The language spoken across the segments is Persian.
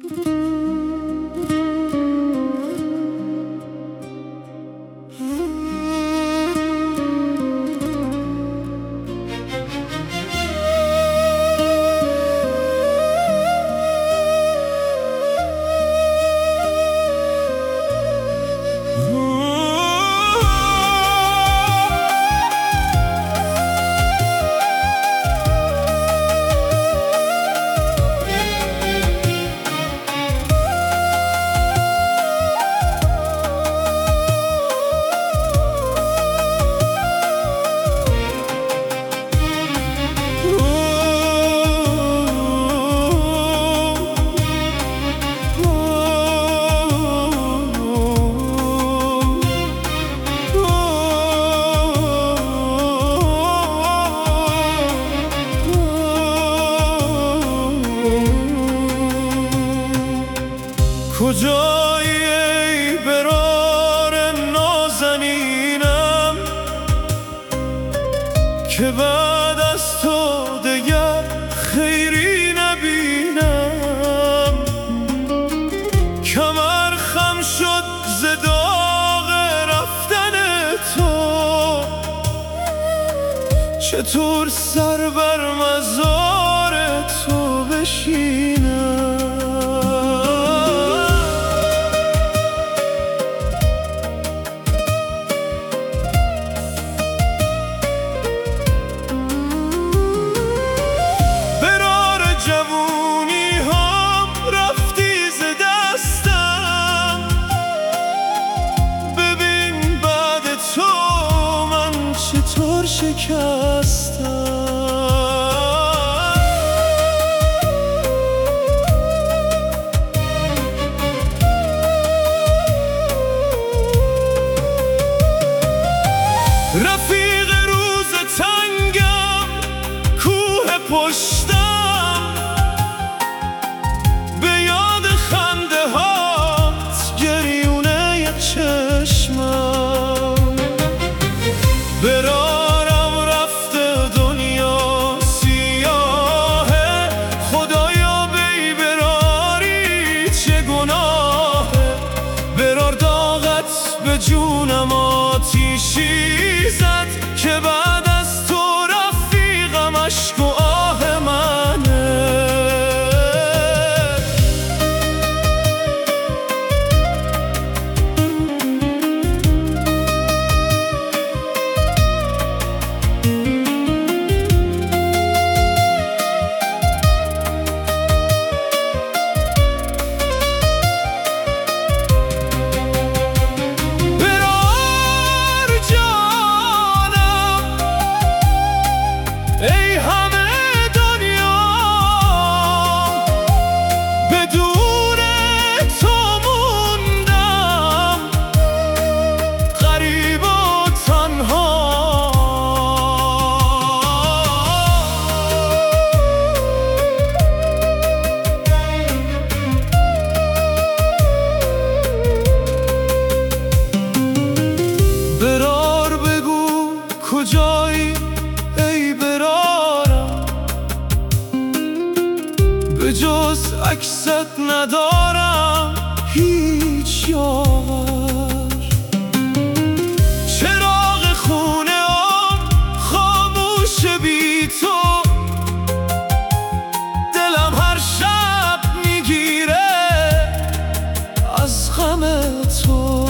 کجایی ای برار نازنینم که بعد از تو دیگر خیری نبینم؟ کمر خم شد ز داغ رفتن تو، چطور سر بر مزار تو بشینم؟ چطور شکستم؟ رفیق روز تنگم، کوه پشتم، به یاد خنده هات گریونه چشمم. برارم رفته دنیا سیاهه، خدایا بی براری چه گناهه؟ برار داغت به جونم آتیشی زد که بعد از تو رفیقم اشک و آه منه. ای همه دنیا بدون تو موندم، غریب و تنها. برار بگو کجایی ای برارم، به جز عکست ندارم هیچ یار. چراغ خونه ام خاموش بی تو، دلم هر شب میگیره از غم تو.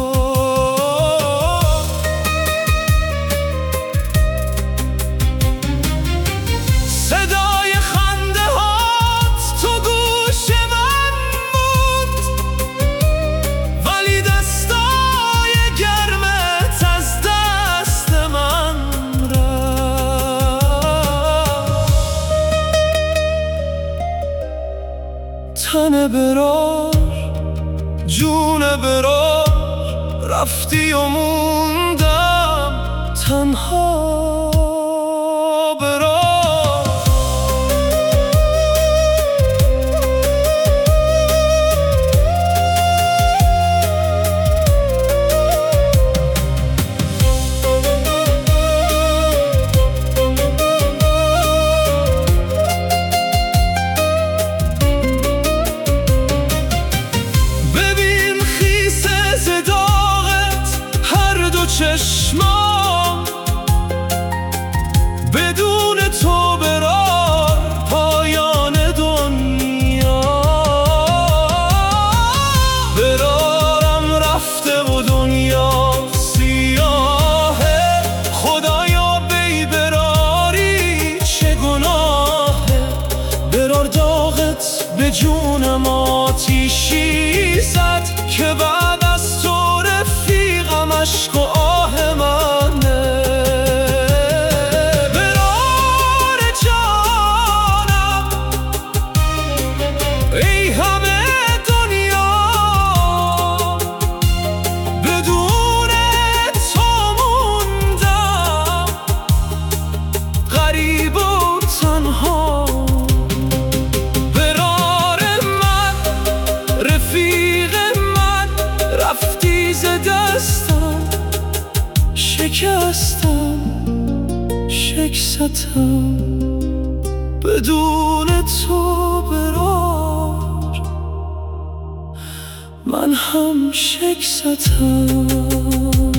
صدای خنده هات تو گوش من موند، ولی دستای گرمت از دست من رفت. تن برار جون برار، رفتی و موندم تنها. فراقت به جونم آتیشی زد که بعد از تو رفیقم عشق و آه منه. برار جانم ای همه دنیا، بدون تو موندم غریب و تنها. برار من رفیق من رفتی ز دستم، شکستم شکستم بدون تو. برار من هم شکستم.